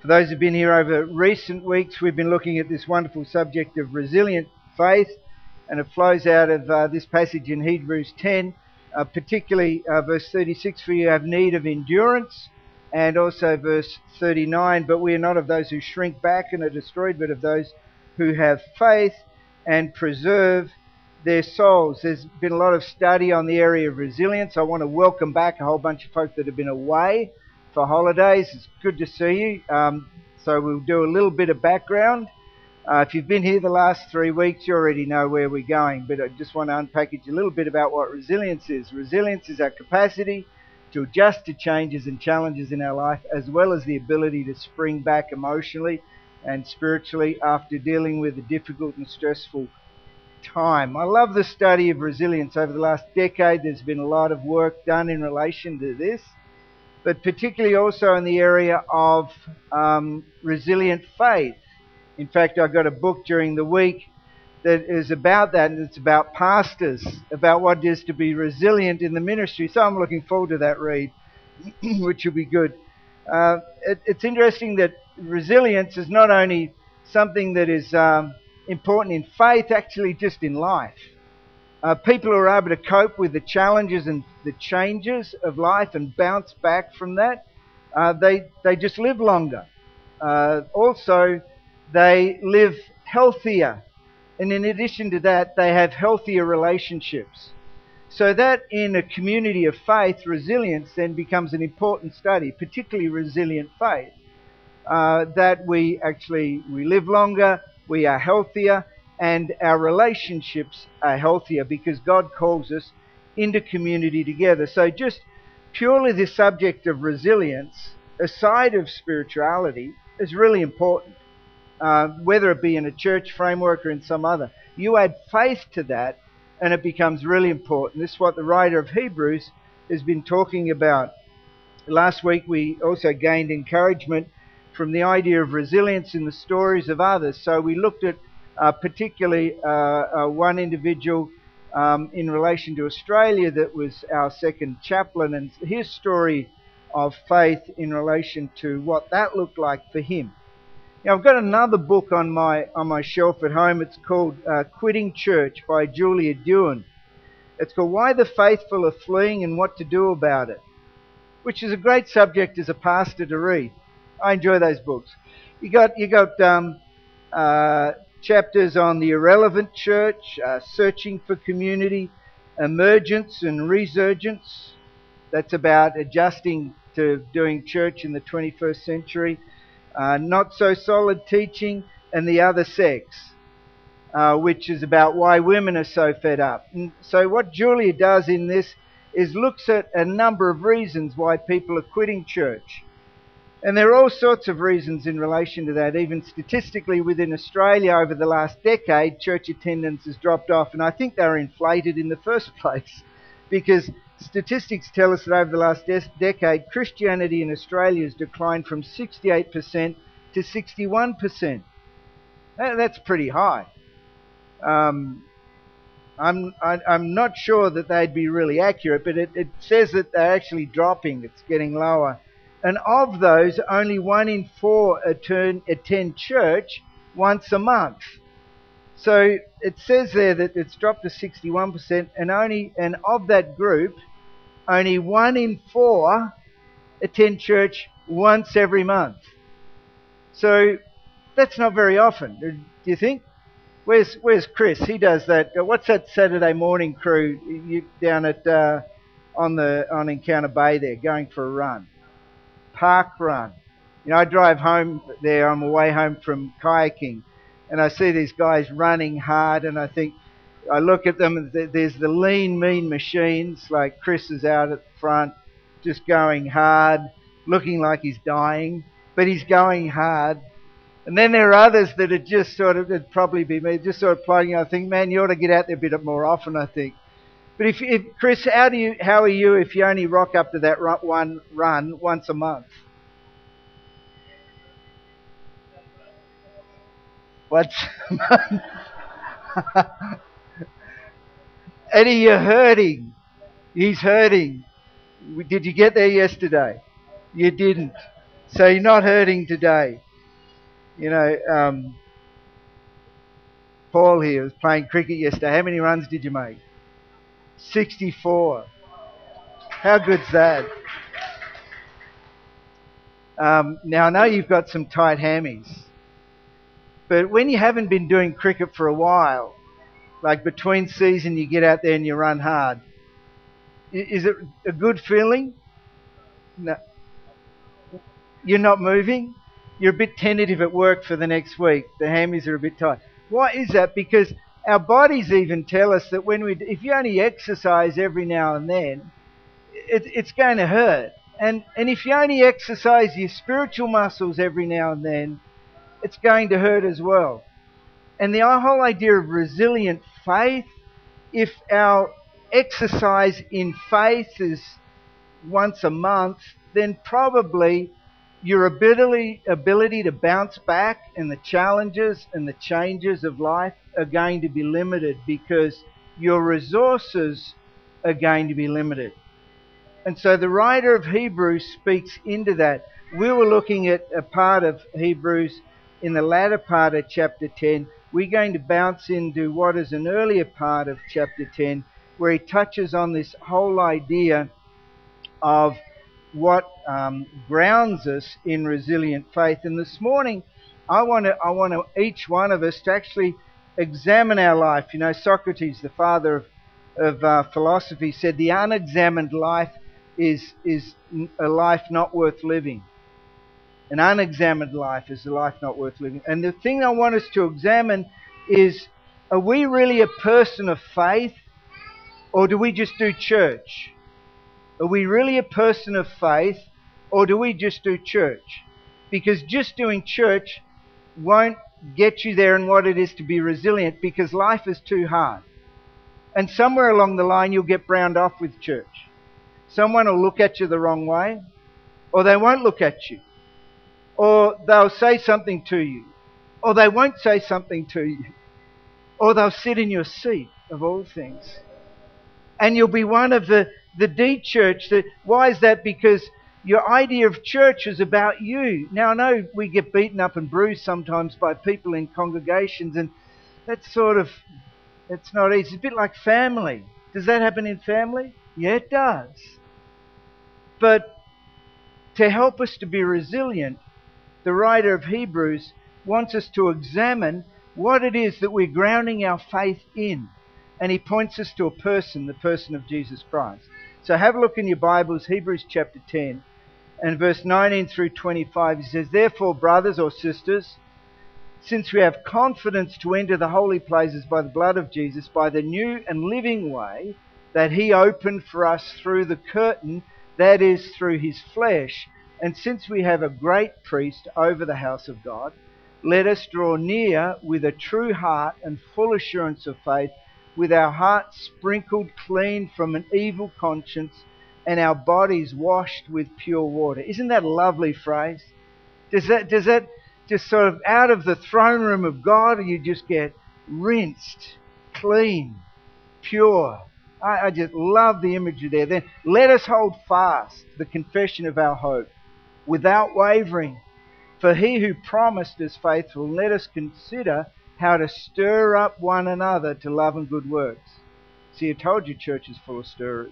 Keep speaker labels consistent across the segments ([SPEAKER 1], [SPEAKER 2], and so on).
[SPEAKER 1] For those who've been here over recent weeks, we've been looking at this wonderful subject of resilient faith, and it flows out of this passage in Hebrews 10, particularly verse 36, for you have need of endurance, and also verse 39, but we are not of those who shrink back and are destroyed, but of those who have faith and preserve their souls. There's been a lot of study on the area of resilience. I want to welcome back a whole bunch of folk that have been away for holidays. It's good to see you. So we'll do a little bit of background. If you've been here the last 3 weeks, you already know where we're going, but I just want to unpackage a little bit about what resilience is. Resilience is our capacity to adjust to changes and challenges in our life, as well as the ability to spring back emotionally and spiritually after dealing with a difficult and stressful time. I love the study of resilience. Over the last decade, there's been a lot of work done in relation to this, but particularly also in the area of resilient faith. In fact, I got a book during the week that is about that, and it's about pastors, about what it is to be resilient in the ministry. So I'm looking forward to that read, which will be good. It's interesting that resilience is not only something that is important in faith, actually just in life. People who are able to cope with the challenges and the changes of life and bounce back from that, they just live longer. Also, they live healthier. And in addition to that, they have healthier relationships. So that in a community of faith, resilience then becomes an important study, particularly resilient faith. That we live longer, we are healthier, and our relationships are healthier because God calls us into community together. So just purely the subject of resilience, aside of spirituality, is really important. Whether it be in a church framework or in some other. You add faith to that and it becomes really important. This is what the writer of Hebrews has been talking about. Last week we also gained encouragement from the idea of resilience in the stories of others. So we looked at particularly one individual in relation to Australia that was our second chaplain, and his story of faith in relation to what that looked like for him. Now, I've got another book on my shelf at home. It's called Quitting Church by Julia Dewan. It's called Why the Faithful Are Fleeing and What to Do About It, which is a great subject as a pastor to read. I enjoy those books. You got chapters on the irrelevant church, searching for community, emergence and resurgence. That's about adjusting to doing church in the 21st century. Not so solid teaching, and the other sex, which is about why women are so fed up. And so what Julia does in this is looks at a number of reasons why people are quitting church. And there are all sorts of reasons in relation to that. Even statistically within Australia over the last decade, church attendance has dropped off, and I think they were inflated in the first place because statistics tell us that over the last decade, Christianity in Australia has declined from 68% to 61%. That's pretty high. I'm not sure that they'd be really accurate, but it says that they're actually dropping. It's getting lower. And of those, only 1 in 4 attend church once a month. So it says there that it's dropped to 61%, and of that group, only 1 in 4 attend church once every month. So that's not very often, do you think? Where's Chris? He does that. What's that Saturday morning crew down at on Encounter Bay there, going for a run? Park run. You know, I drive home there on my way home from kayaking, and I see these guys running hard, and I look at them, and there's the lean, mean machines, like Chris is out at the front, just going hard, looking like he's dying, but he's going hard. And then there are others that are just sort of, it'd probably be me, just sort of plodding. I think, man, you ought to get out there a bit more often, I think. But if Chris, how are you if you only rock up to that one run once a month? Once a month. Eddie, you're hurting. He's hurting. Did you get there yesterday? You didn't. So you're not hurting today. Paul here was playing cricket yesterday. How many runs did you make? 64. How good's that? Now, I know you've got some tight hammies, but when you haven't been doing cricket for a while, like between season you get out there and you run hard, is it a good feeling? No. You're not moving? You're a bit tentative at work for the next week. The hammies are a bit tight. Why is that? Because our bodies even tell us that if you only exercise every now and then, it's going to hurt. And if you only exercise your spiritual muscles every now and then, it's going to hurt as well. And the whole idea of resilient faith, if our exercise in faith is once a month, then probably your ability to bounce back and the challenges and the changes of life are going to be limited because your resources are going to be limited. And so the writer of Hebrews speaks into that. We were looking at a part of Hebrews in the latter part of chapter 10. We're going to bounce into what is an earlier part of chapter 10 where he touches on this whole idea of what grounds us in resilient faith. And this morning, I want each one of us to actually examine our life. You know, Socrates, the father of philosophy, said the unexamined life is a life not worth living. An unexamined life is a life not worth living. And the thing I want us to examine is, are we really a person of faith, or do we just do church? Are we really a person of faith, or do we just do church? Because just doing church won't get you there in what it is to be resilient, because life is too hard. And somewhere along the line you'll get browned off with church. Someone will look at you the wrong way, or they won't look at you. Or they'll say something to you, or they won't say something to you. Or they'll sit in your seat, of all things. And you'll be one of the de-church. Why is that? Because your idea of church is about you. Now, I know we get beaten up and bruised sometimes by people in congregations, and that's it's not easy. It's a bit like family. Does that happen in family? Yeah, it does. But to help us to be resilient, the writer of Hebrews wants us to examine what it is that we're grounding our faith in. And he points us to a person, the person of Jesus Christ. So have a look in your Bibles, Hebrews chapter 10, and verse 19 through 25. He says, "Therefore, brothers or sisters, since we have confidence to enter the holy places by the blood of Jesus, by the new and living way that he opened for us through the curtain, that is, through his flesh, and since we have a great priest over the house of God, let us draw near with a true heart and full assurance of faith, with our hearts sprinkled clean from an evil conscience and our bodies washed with pure water." Isn't that a lovely phrase? Does that just sort of out of the throne room of God, you just get rinsed, clean, pure? I just love the imagery there. Then let us hold fast the confession of our hope without wavering. For he who promised is faithful. Let us consider how to stir up one another to love and good works. See, I told you church is full of stirrers.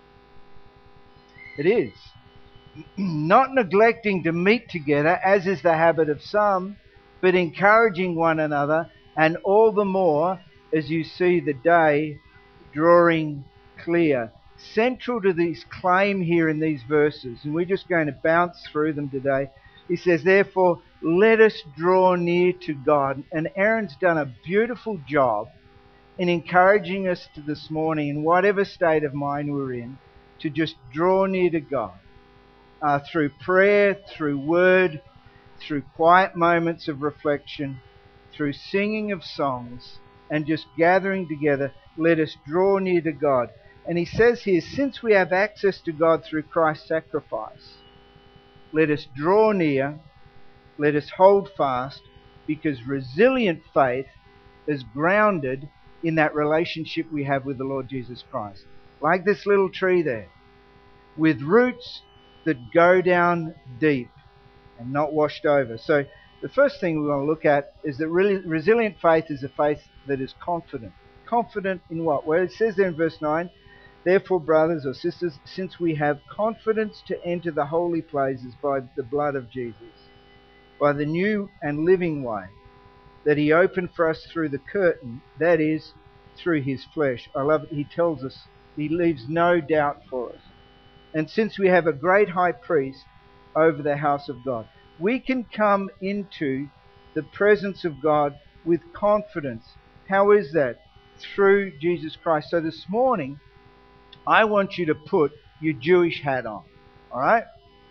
[SPEAKER 1] It is. Not neglecting to meet together, as is the habit of some, but encouraging one another, and all the more as you see the day drawing clear. Central to this claim here in these verses, and we're just going to bounce through them today. He says, therefore, let us draw near to God. And Aaron's done a beautiful job in encouraging us to this morning, in whatever state of mind we're in, to just draw near to God. Through prayer, through word, through quiet moments of reflection, through singing of songs, and just gathering together, let us draw near to God. And he says here, since we have access to God through Christ's sacrifice, let us draw near, let us hold fast, because resilient faith is grounded in that relationship we have with the Lord Jesus Christ. Like this little tree there, with roots that go down deep. and not washed over. So the first thing we want to look at is that really resilient faith is a faith that is confident. Confident in what? Well, it says there in verse 9, therefore, brothers or sisters, since we have confidence to enter the holy places by the blood of Jesus, by the new and living way that he opened for us through the curtain, that is, through his flesh. I love it. He tells us, he leaves no doubt for us. And since we have a great high priest over the house of God, we can come into the presence of God with confidence. How is that? Through Jesus Christ. So this morning, I want you to put your Jewish hat on. All right?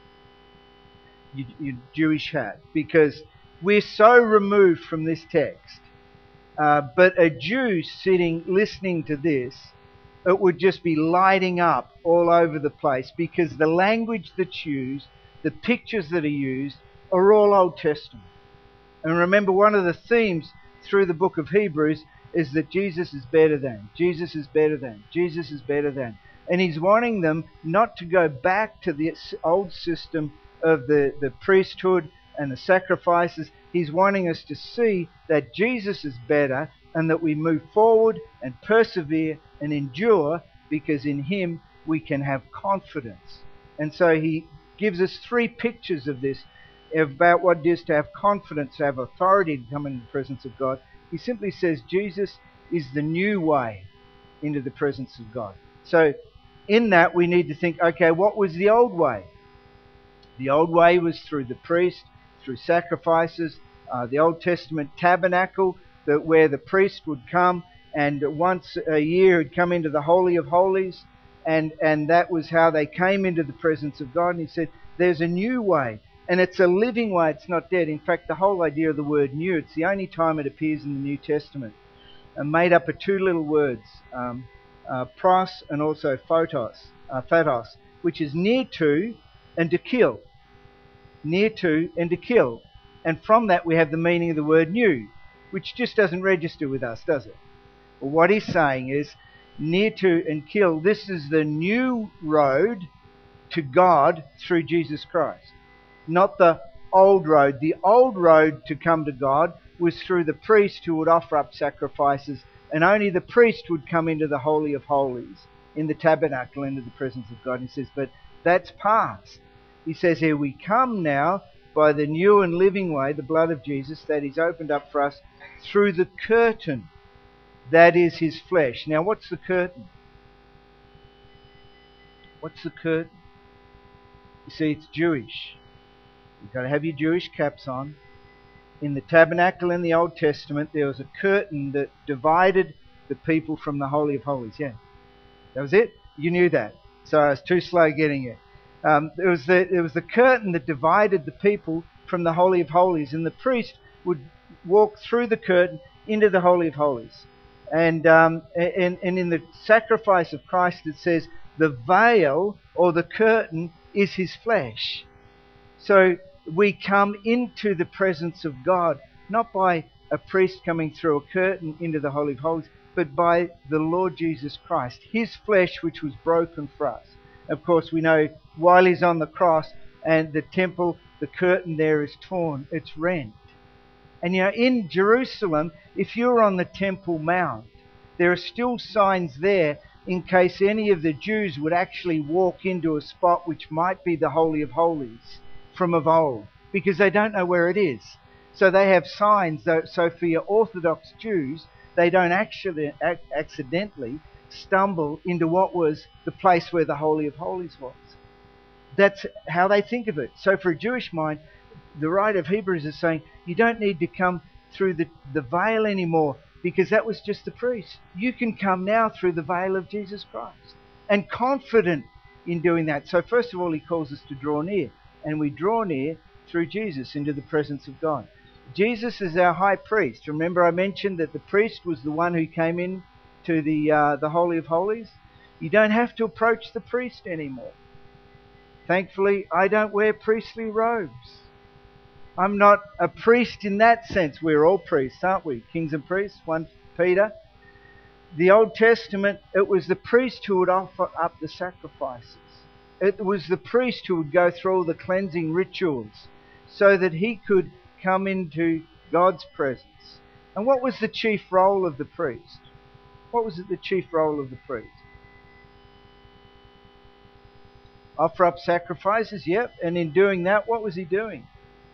[SPEAKER 1] Your Jewish hat. Because we're so removed from this text. But a Jew sitting, listening to this, it would just be lighting up all over the place, because the language that's used, the pictures that are used, are all Old Testament. And remember, one of the themes through the book of Hebrews is that Jesus is better than, Jesus is better than, Jesus is better than. And he's wanting them not to go back to the old system of the priesthood and the sacrifices. He's wanting us to see that Jesus is better, and that we move forward and persevere and endure, because in him we can have confidence. And so he gives us three pictures of this, about what it is to have confidence, to have authority to come into the presence of God. He simply says Jesus is the new way into the presence of God. So in that we need to think, okay, what was the old way? The old way was through the priest, through sacrifices, the Old Testament tabernacle, where the priest would come and once a year he'd come into the Holy of Holies, and that was how they came into the presence of God. And he said, there's a new way, and it's a living way, it's not dead. In fact, the whole idea of the word new, it's the only time it appears in the New Testament, made up of two little words, pros and also phatos, which is near to and to kill. Near to and to kill. And from that we have the meaning of the word new, which just doesn't register with us, does it? Well, what he's saying is, near to and kill, this is the new road to God through Jesus Christ. Not the old road. The old road to come to God was through the priest who would offer up sacrifices, and only the priest would come into the Holy of Holies, in the tabernacle, into the presence of God. And he says, but that's past. He says here, we come now by the new and living way, the blood of Jesus, that he's opened up for us through the curtain, that is his flesh. Now, what's the curtain? What's the curtain? You see, it's Jewish. You've got to have your Jewish caps on. In the tabernacle in the Old Testament, there was a curtain that divided the people from the Holy of Holies. Yeah, that was it. You knew that. Sorry, I was too slow getting it. It was the curtain that divided the people from the Holy of Holies, and the priest would walk through the curtain into the Holy of Holies. And in the sacrifice of Christ, it says the veil or the curtain is his flesh. So we come into the presence of God, not by a priest coming through a curtain into the Holy of Holies, but by the Lord Jesus Christ, his flesh which was broken for us. Of course, we know while he's on the cross and the temple, the curtain there is torn, it's rent. And you know, in Jerusalem, if you're on the Temple Mount, there are still signs there in case any of the Jews would actually walk into a spot which might be the Holy of Holies from of old, because they don't know where it is. So they have signs, so for your Orthodox Jews, they don't actually accidentally stumble into what was the place where the Holy of Holies was. That's how they think of it. So for a Jewish mind, the writer of Hebrews is saying, you don't need to come through the veil anymore, because that was just the priest. You can come now through the veil of Jesus Christ, and confident in doing that. So first of all, he calls us to draw near, and we draw near through Jesus into the presence of God. Jesus is our high priest. Remember I mentioned that the priest was the one who came in to the Holy of Holies? You don't have to approach the priest anymore. Thankfully, I don't wear priestly robes. I'm not a priest in that sense. We're all priests, aren't we? Kings and priests, 1 Peter. The Old Testament, it was the priest who would offer up the sacrifices. It was the priest who would go through all the cleansing rituals so that he could come into God's presence. And what was the chief role of the priest? What was the chief role of the priest? Offer up sacrifices, yep. And in doing that, what was he doing?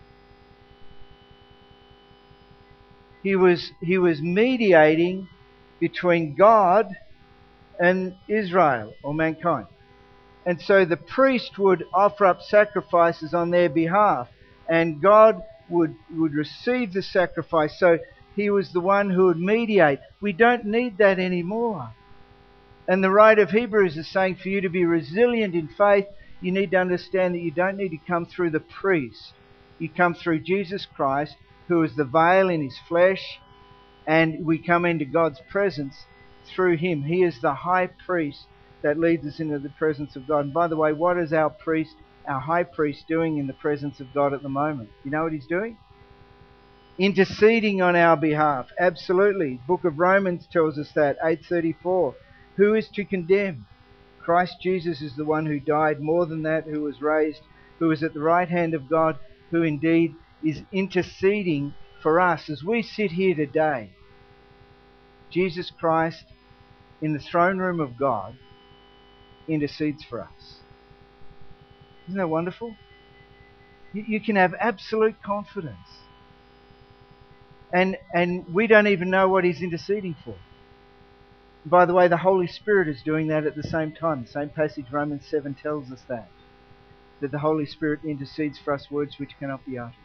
[SPEAKER 1] He was mediating between God and Israel, or mankind. And so the priest would offer up sacrifices on their behalf, and God would receive the sacrifice. So he was the one who would mediate. We don't need that anymore. And the writer of Hebrews is saying for you to be resilient in faith, you need to understand that you don't need to come through the priest. You come through Jesus Christ, who is the veil in his flesh, and we come into God's presence through him. He is the high priest that leads us into the presence of God. And by the way, what is our high priest doing in the presence of God at the moment? You know what he's doing? Interceding on our behalf. Absolutely. Book of Romans tells us that, 8:34. Who is to condemn? Christ Jesus is the one who died, more than that, who was raised, who is at the right hand of God, who indeed is interceding for us. As we sit here today, Jesus Christ, in the throne room of God, intercedes for us. Isn't that wonderful? You can have absolute confidence. And we don't even know what he's interceding for. By the way, the Holy Spirit is doing that at the same time. The same passage, Romans 7, tells us that the Holy Spirit intercedes for us words which cannot be uttered.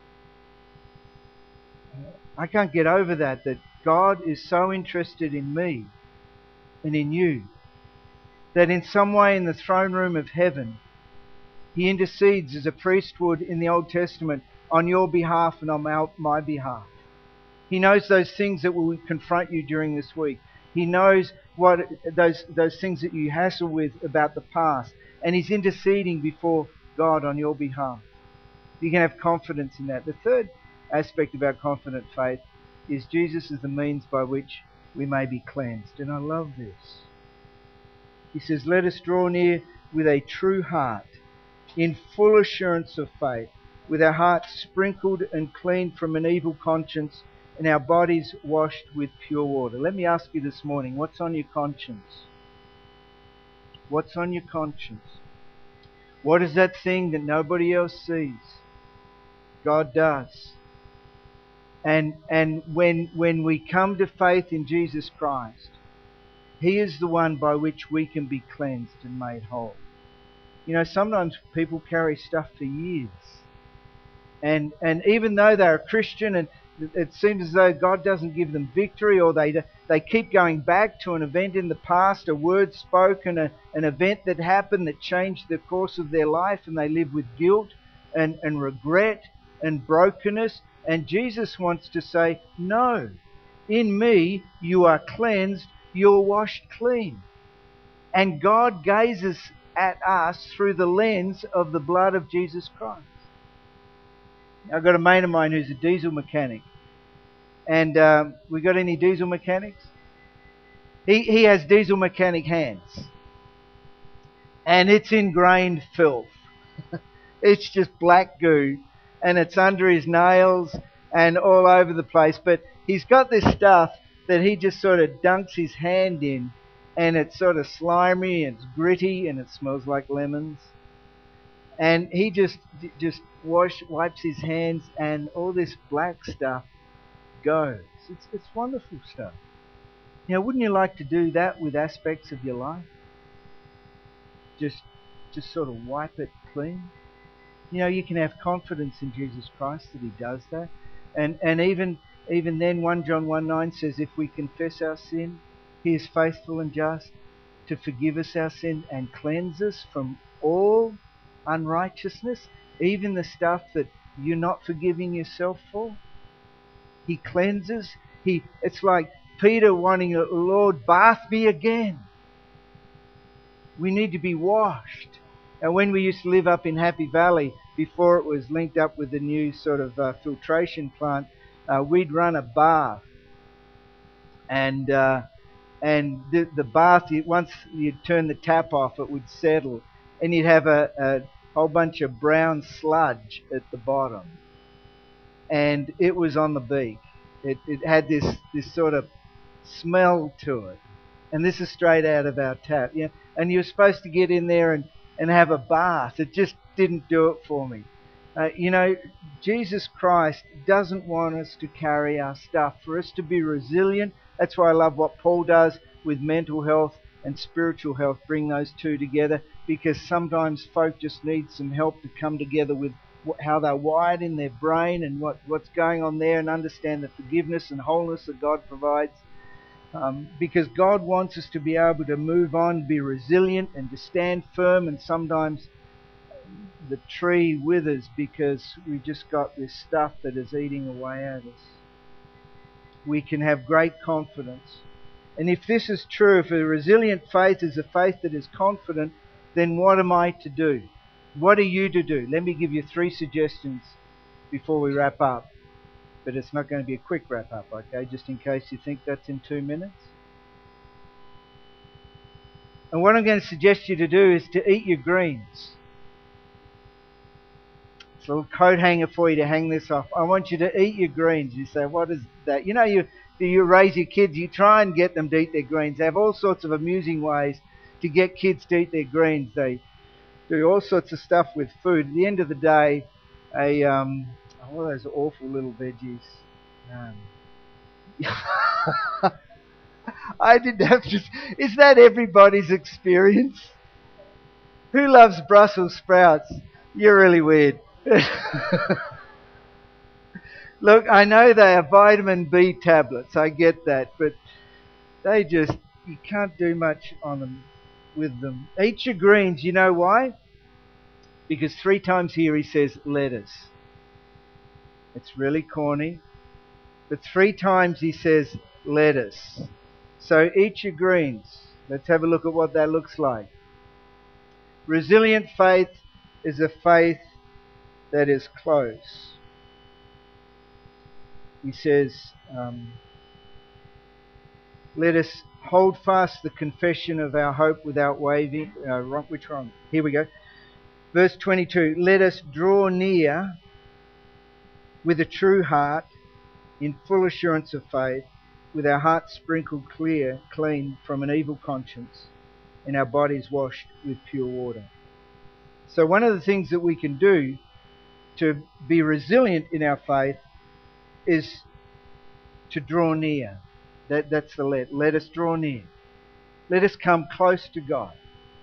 [SPEAKER 1] I can't get over that God is so interested in me and in you that in some way in the throne room of heaven, he intercedes as a priest would in the Old Testament on your behalf and on my behalf. He knows those things that will confront you during this week. He knows what those things that you hassle with about the past. And he's interceding before God on your behalf. You can have confidence in that. The third aspect of our confident faith is Jesus is the means by which we may be cleansed. And I love this. He says, let us draw near with a true heart, in full assurance of faith, with our hearts sprinkled and cleaned from an evil conscience, and our bodies washed with pure water. Let me ask you this morning, what's on your conscience? What's on your conscience? What is that thing that nobody else sees? God does. And when we come to faith in Jesus Christ, he is the one by which we can be cleansed and made whole. You know, sometimes people carry stuff for years. And even though they're a Christian, and it seems as though God doesn't give them victory, or they keep going back to an event in the past, a word spoken, an event that happened that changed the course of their life, and they live with guilt and regret and brokenness. And Jesus wants to say, no, in me you are cleansed, you're washed clean. And God gazes at us through the lens of the blood of Jesus Christ. I've got a mate of mine who's a diesel mechanic. And we got any diesel mechanics? He has diesel mechanic hands. And it's ingrained filth. It's just black goo. And it's under his nails and all over the place. But he's got this stuff that he just sort of dunks his hand in. And it's sort of slimy and it's gritty and it smells like lemons. And he just wipes his hands and all this black stuff goes. It's wonderful stuff. You know, wouldn't you like to do that with aspects of your life? Just sort of wipe it clean. You know, you can have confidence in Jesus Christ that he does that. And even then, 1 John 1:9 says, if we confess our sin, he is faithful and just to forgive us our sin and cleanse us from all unrighteousness, even the stuff that you're not forgiving yourself for. He cleanses. It's like Peter wanting, Lord, bath me again. We need to be washed. And when we used to live up in Happy Valley, before it was linked up with the new sort of filtration plant, we'd run a bath. And the bath, once you'd turn the tap off, it would settle. And you'd have a whole bunch of brown sludge at the bottom, and it was on the beak. It had this sort of smell to it, and this is straight out of our tap. Yeah, and you're supposed to get in there and have a bath. It just didn't do it for me. You know, Jesus Christ doesn't want us to carry our stuff. For us to be resilient, that's why I love what Paul does with mental health and spiritual health, bring those two together, because sometimes folk just need some help to come together with how they're wired in their brain and what's going on there, and understand the forgiveness and wholeness that God provides. Because God wants us to be able to move on, be resilient, and to stand firm, and sometimes the tree withers because we just got this stuff that is eating away at us. We can have great confidence. And if this is true, if a resilient faith is a faith that is confident, then what am I to do? What are you to do? Let me give you 3 suggestions before we wrap up. But it's not going to be a quick wrap up, okay? Just in case you think that's in 2 minutes. And what I'm going to suggest you to do is to eat your greens. It's a little coat hanger for you to hang this off. I want you to eat your greens. You say, what is that? You know, you raise your kids, you try and get them to eat their greens. They have all sorts of amusing ways to get kids to eat their greens. They do all sorts of stuff with food. At the end of the day, all those awful little veggies. I didn't have to. Is that everybody's experience? Who loves Brussels sprouts? You're really weird. Look, I know they are vitamin B tablets, I get that, but you can't do much on them with them. Eat your greens, you know why? Because 3 times here he says lettuce. It's really corny, but 3 times he says lettuce. So eat your greens. Let's have a look at what that looks like. Resilient faith is a faith that is close. He says, let us hold fast the confession of our hope without wavering. Which one? Here we go. Verse 22. Let us draw near with a true heart in full assurance of faith, with our hearts sprinkled clean from an evil conscience, and our bodies washed with pure water. So one of the things that we can do to be resilient in our faith is to draw near. That's the let us draw near. Let us come close to God.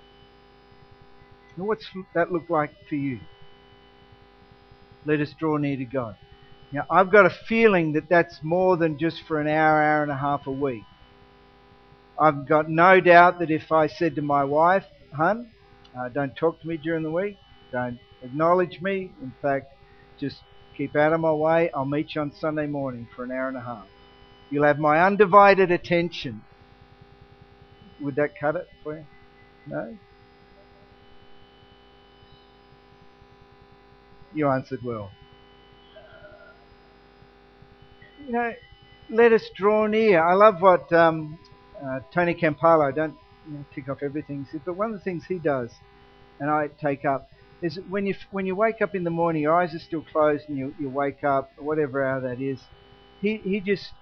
[SPEAKER 1] And what's that look like for you? Let us draw near to God. Now, I've got a feeling that that's more than just for an hour and a half a week. I've got no doubt that if I said to my wife, "Hun, don't talk to me during the week, don't acknowledge me, in fact, just keep out of my way, I'll meet you on Sunday morning for an hour and a half. You'll have my undivided attention." Would that cut it for you? No? You answered well. You know, let us draw near. I love what Tony Campolo, don't tick off everything, but one of the things he does, and I take up, is when you wake up in the morning, your eyes are still closed, and you wake up, whatever hour that is. He just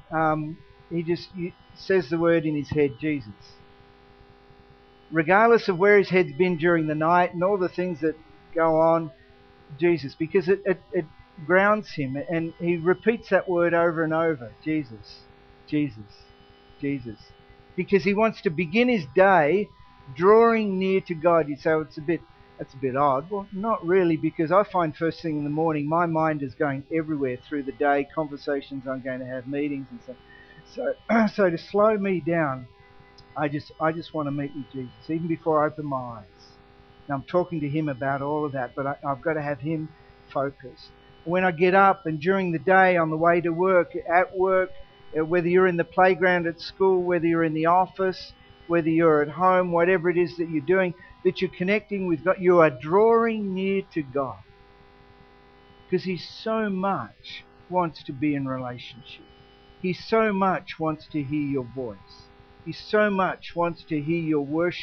[SPEAKER 1] says the word in his head, Jesus. Regardless of where his head's been during the night and all the things that go on, Jesus, because it grounds him, and he repeats that word over and over, Jesus, Jesus, Jesus, because he wants to begin his day drawing near to God. You say, well, that's a bit odd. Well, not really, because I find first thing in the morning my mind is going everywhere through the day, conversations I'm going to have, meetings and so. So to slow me down, I just want to meet with Jesus, even before I open my eyes. Now I'm talking to him about all of that, but I've got to have him focused. When I get up and during the day on the way to work, at work, whether you're in the playground at school, whether you're in the office, whether you're at home, whatever it is that you're doing, that you're connecting with God, you are drawing near to God. Because he so much wants to be in relationship. He so much wants to hear your voice. He so much wants to hear your worship.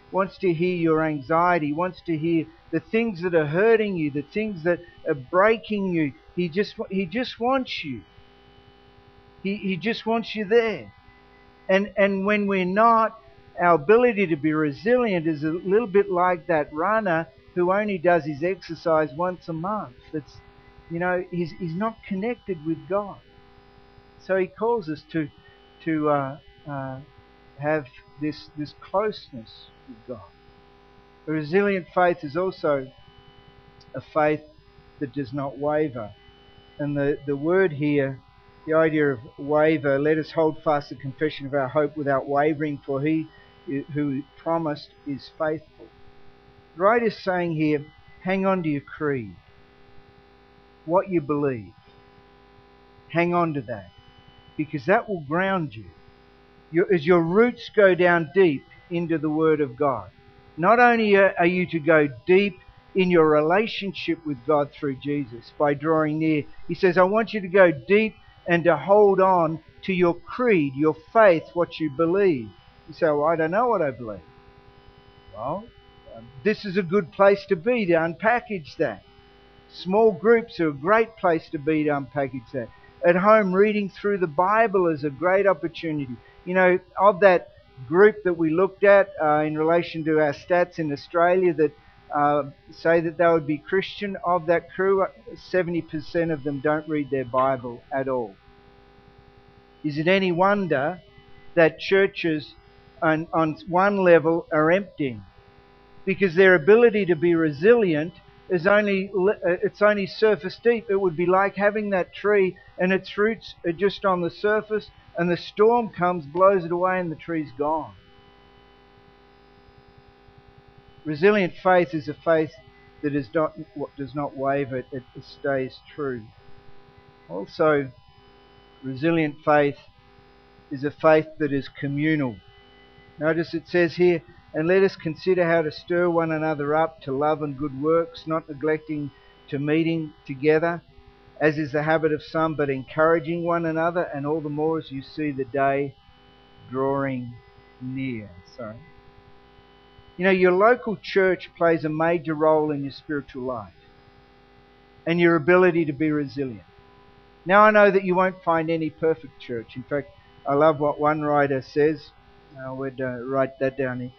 [SPEAKER 1] wants to hear your anxiety, wants to hear the things that are hurting you, the things that are breaking you. He just wants you. He just wants you there. And when we're not, our ability to be resilient is a little bit like that runner who only does his exercise once a month. He's not connected with God. So he calls us to have this closeness with God. A resilient faith is also a faith that does not waver. And the word here, the idea of waver, let us hold fast the confession of our hope without wavering, for he who promised is faithful. The writer is saying here, hang on to your creed, what you believe. Hang on to that, because that will ground you. As your roots go down deep into the Word of God, not only are you to go deep in your relationship with God through Jesus by drawing near, he says, I want you to go deep and to hold on to your creed, your faith, what you believe. You say, well, I don't know what I believe. Well, this is a good place to be, to unpackage that. Small groups are a great place to be, to unpackage that. At home, reading through the Bible is a great opportunity. Of that group that we looked at in relation to our stats in Australia that say that they would be Christian, of that crew, 70% of them don't read their Bible at all. Is it any wonder that churches on one level are emptying? Because their ability to be resilient is only surface deep. It would be like having that tree and its roots are just on the surface, and the storm comes, blows it away, and the tree's gone. Resilient faith is a faith that does not waver. It stays true. Also, resilient faith is a faith that is communal. Notice it says here, and let us consider how to stir one another up to love and good works, not neglecting to meeting together, as is the habit of some, but encouraging one another, and all the more as you see the day drawing near. Your local church plays a major role in your spiritual life and your ability to be resilient. Now, I know that you won't find any perfect church. In fact, I love what one writer says. I would write that down here.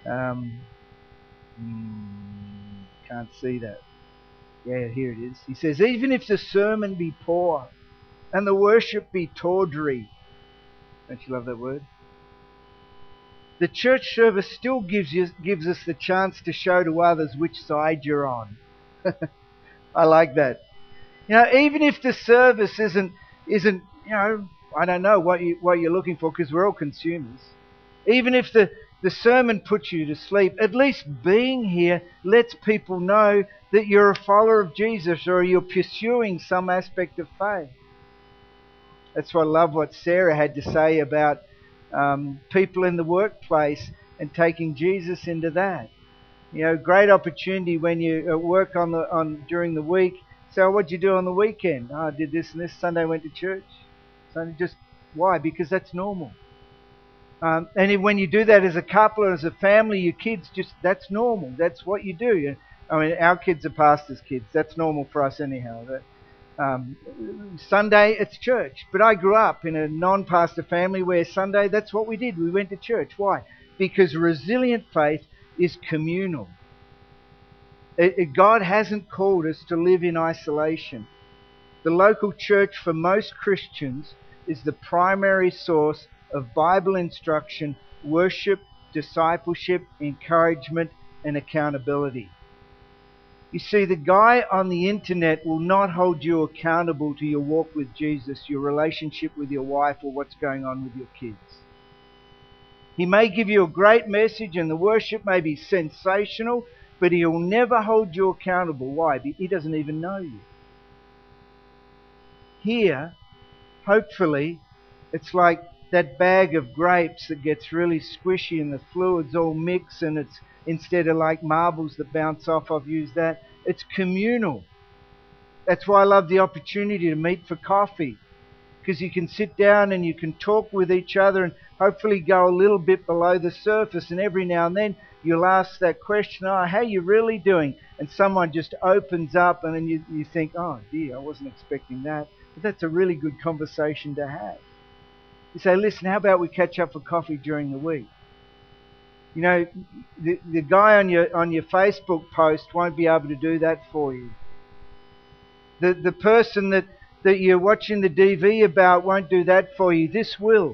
[SPEAKER 1] Can't see that. Yeah, here it is. He says, even if the sermon be poor and the worship be tawdry, don't you love that word? The church service still gives us the chance to show to others which side you're on. I like that. Even if the service isn't, I don't know what you're looking for, because we're all consumers. Even if the sermon puts you to sleep, at least being here lets people know that you're a follower of Jesus or you're pursuing some aspect of faith. That's why I love what Sarah had to say about people in the workplace and taking Jesus into that. Great opportunity when you work during the week. So what'd you do on the weekend? I did this and this. Sunday I went to church. Sunday, just why? Because that's normal. And when you do that as a couple or as a family, your kids that's normal. That's what you do. Our kids are pastors' kids. That's normal for us anyhow. Sunday, it's church. But I grew up in a non-pastor family where Sunday, that's what we did. We went to church. Why? Because resilient faith is communal. God hasn't called us to live in isolation. The local church for most Christians is the primary source of Bible instruction, worship, discipleship, encouragement, and accountability. You see, the guy on the internet will not hold you accountable to your walk with Jesus, your relationship with your wife, or what's going on with your kids. He may give you a great message and the worship may be sensational, but he will never hold you accountable. Why? He doesn't even know you. Here, hopefully, it's like that bag of grapes that gets really squishy and the fluids all mix, and it's, instead of like marbles that bounce off, I've used that. It's communal. That's why I love the opportunity to meet for coffee, because you can sit down and you can talk with each other and hopefully go a little bit below the surface, and every now and then you'll ask that question, oh, how are you really doing? And someone just opens up, and then you think, oh dear, I wasn't expecting that. But that's a really good conversation to have. You say, listen, how about we catch up for coffee during the week? You know, the guy on your Facebook post won't be able to do that for you. The person that you're watching the DV about won't do that for you. This will,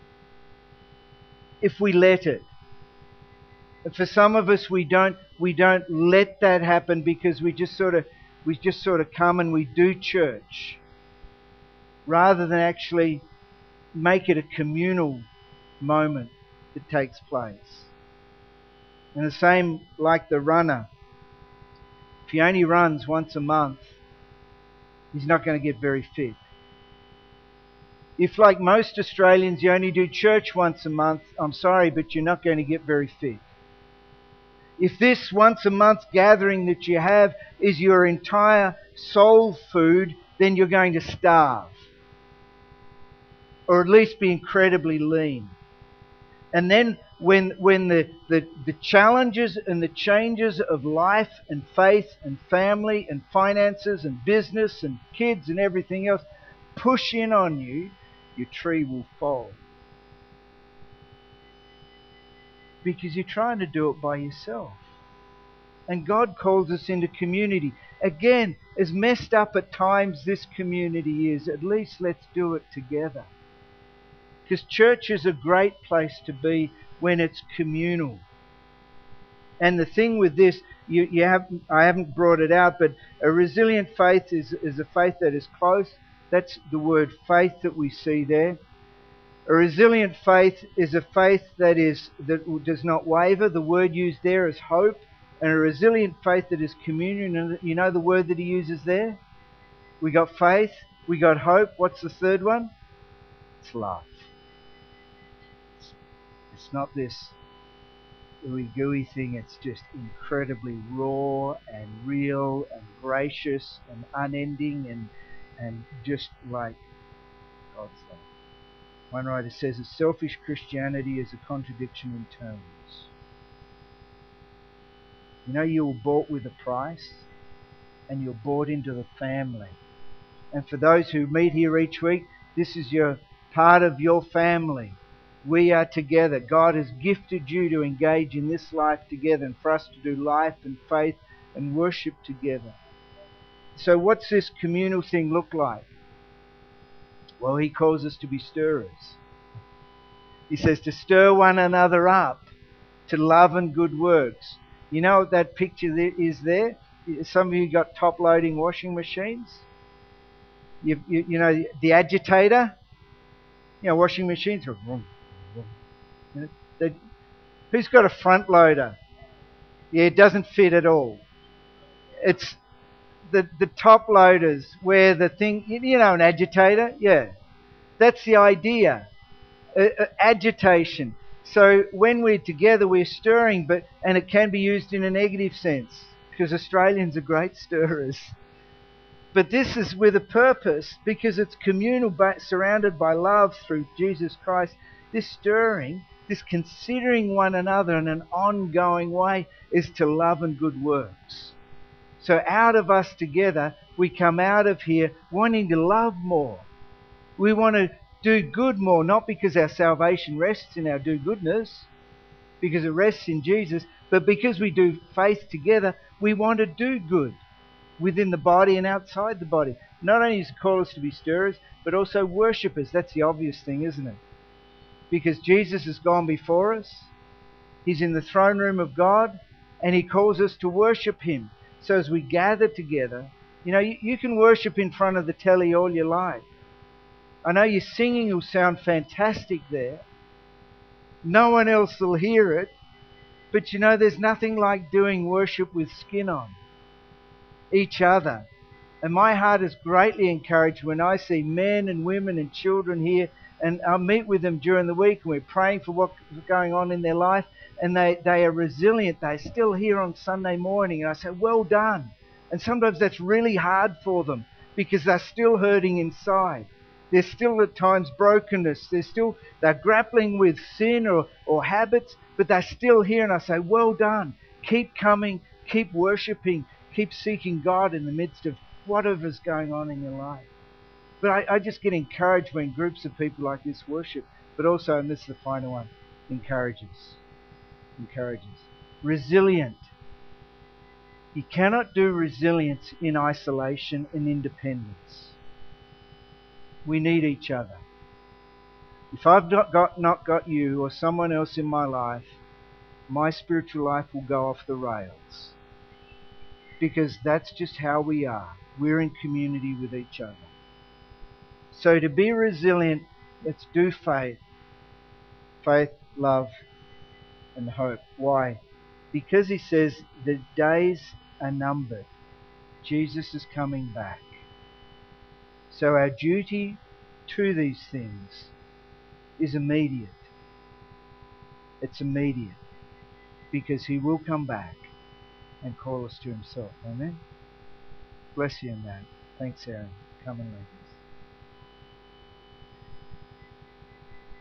[SPEAKER 1] if we let it. And for some of us, we don't let that happen because we just sort of come and we do church rather than actually make it a communal moment that takes place. And the same like the runner. If he only runs once a month, he's not going to get very fit. If, like most Australians, you only do church once a month, I'm sorry, but you're not going to get very fit. If this once a month gathering that you have is your entire soul food, then you're going to starve. Or at least be incredibly lean. And then when the challenges and the changes of life and faith and family and finances and business and kids and everything else push in on you, your tree will fall. Because you're trying to do it by yourself. And God calls us into community. Again, as messed up at times this community is, at least let's do it together. Because church is a great place to be when it's communal. And the thing with this, I haven't brought it out, but a resilient faith is a faith that is close. That's the word faith that we see there. A resilient faith is a faith that does not waver. The word used there is hope. And a resilient faith that is communion. And you know the word that he uses there? We got faith, we got hope. What's the third one? It's love. It's not this ooey gooey thing. It's just incredibly raw and real and gracious and unending and just like God's love. One writer says that selfish Christianity is a contradiction in terms. You know, you were bought with a price and you're bought into the family. And for those who meet here each week, this is your part of your family. We are together. God has gifted you to engage in this life together and for us to do life and faith and worship together. So what's this communal thing look like? Well, he calls us to be stirrers. He says to stir one another up to love and good works. You know what that picture is there? Some of you got top-loading washing machines. You know, the agitator. You know, washing machines. Who's got a front loader? Yeah, it doesn't fit at all. It's the top loaders where the thing, you know, an agitator? Yeah. That's the idea. Agitation. So when we're together, we're stirring, and it can be used in a negative sense because Australians are great stirrers. But this is with a purpose because it's communal, surrounded by love through Jesus Christ. This stirring, this considering one another in an ongoing way is to love and good works. So out of us together, we come out of here wanting to love more. We want to do good more, not because our salvation rests in our do-goodness, because it rests in Jesus, but because we do faith together, we want to do good within the body and outside the body. Not only does he call us to be stirrers, but also worshippers. That's the obvious thing, isn't it? Because Jesus has gone before us. He's in the throne room of God, and he calls us to worship him. So as we gather together, you know, you can worship in front of the telly all you like. I know your singing will sound fantastic there. No one else will hear it. But you know, there's nothing like doing worship with skin on each other. And my heart is greatly encouraged when I see men and women and children here, and I meet with them during the week and we're praying for what's going on in their life, and they are resilient. They're still here on Sunday morning, and I say, well done. And sometimes that's really hard for them because they're still hurting inside. There's still at times brokenness. They're grappling with sin or habits, but they're still here. And I say, well done. Keep coming, keep worshipping, keep seeking God in the midst of whatever's going on in your life. But I just get encouraged when groups of people like this worship, but also, and this is the final one, encourages. Resilient. You cannot do resilience in isolation and independence. We need each other. If I've not got you or someone else in my life, my spiritual life will go off the rails. Because that's just how we are. We're in community with each other. So to be resilient, let's do faith. Faith, love, and hope. Why? Because he says the days are numbered. Jesus is coming back. So our duty to these things is immediate. It's immediate. Because he will come back and call us to himself. Amen? Bless you in that. Thanks, Aaron. Come and lead.